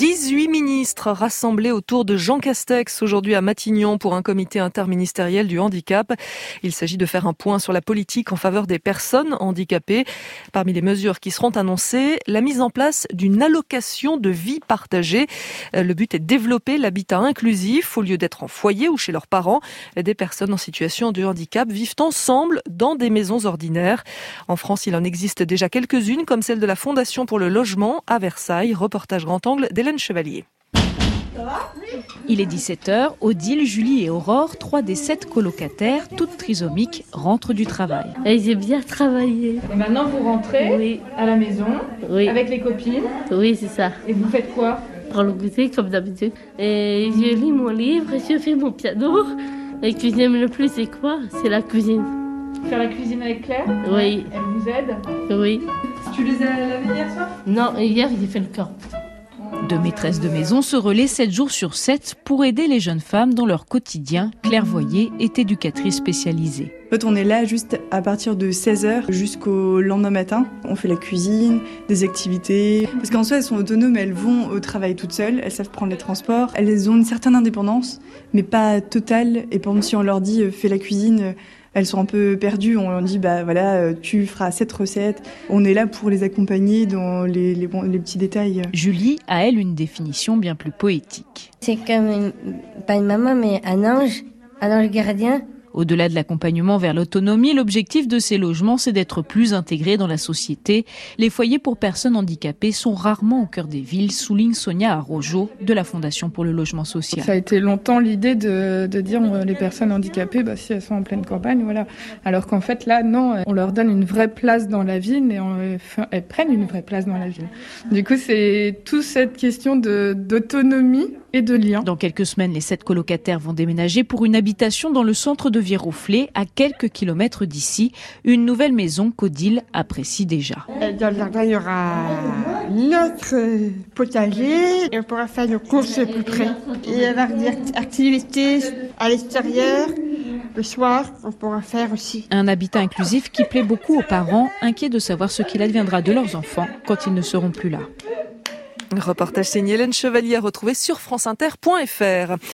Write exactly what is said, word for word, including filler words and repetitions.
dix-huit ministres rassemblés autour de Jean Castex aujourd'hui à Matignon pour un comité interministériel du handicap. Il s'agit de faire un point sur la politique en faveur des personnes handicapées. Parmi les mesures qui seront annoncées, la mise en place d'une allocation de vie partagée. Le but est de développer l'habitat inclusif. Au lieu d'être en foyer ou chez leurs parents, des personnes en situation de handicap vivent ensemble dans des maisons ordinaires. En France, il en existe déjà quelques-unes, comme celle de la Fondation pour le logement à Versailles. Reportage grand angle d'Hélène Chevalier. Il est dix-sept heures, Odile, Julie et Aurore, trois des sept colocataires, toutes trisomiques, rentrent du travail. Et j'ai bien travaillé. Et maintenant vous rentrez Oui. à la maison Oui. avec les copines. Oui, c'est ça. Et vous faites quoi? Pour le goûter, comme d'habitude. Et je lis mon livre, je fais mon piano. Et ce que j'aime le plus, c'est quoi? C'est la cuisine. Faire la cuisine avec Claire? Oui. Elle vous aide? Oui. Tu les as lavés hier soir? Non, hier, j'ai fait le camp. Deux maîtresses de maison se relaient sept jours sur sept pour aider les jeunes femmes dans leur quotidien. Claire Voyer est éducatrice spécialisée. En fait, on est là juste à partir de seize heures jusqu'au lendemain matin. On fait la cuisine, des activités. Parce qu'en soi, elles sont autonomes, elles vont au travail toutes seules, elles savent prendre les transports. Elles ont une certaine indépendance, mais pas totale. Et par exemple, si on leur dit « fais la cuisine », elles sont un peu perdues. On leur dit bah voilà, tu feras cette recette. On est là pour les accompagner dans les, les, les petits détails. Julie a elle une définition bien plus poétique. C'est comme une, pas une maman mais un ange, un ange gardien. Au-delà de l'accompagnement vers l'autonomie, l'objectif de ces logements, c'est d'être plus intégrés dans la société. Les foyers pour personnes handicapées sont rarement au cœur des villes, souligne Sonia Arrojo de la Fondation pour le logement social. Ça a été longtemps l'idée de, de dire euh, les personnes handicapées, bah, si elles sont en pleine campagne, voilà. Alors qu'en fait là, non, on leur donne une vraie place dans la ville et on, elles prennent une vraie place dans la ville. Du coup, c'est toute cette question de, d'autonomie et de lien. Dans quelques semaines, les sept colocataires vont déménager pour une habitation dans le centre de Viroflay, à quelques kilomètres d'ici. Une nouvelle maison qu'Odile apprécie déjà. Dans le jardin, il y aura notre potager et on pourra faire nos courses plus près. Et il y aura des activités à l'extérieur. Le soir, on pourra faire aussi. Un habitat inclusif qui plaît beaucoup aux parents, inquiets de savoir ce qu'il adviendra de leurs enfants quand ils ne seront plus là. Reportage signé Hélène Chevalier à retrouver sur franceinter point fr.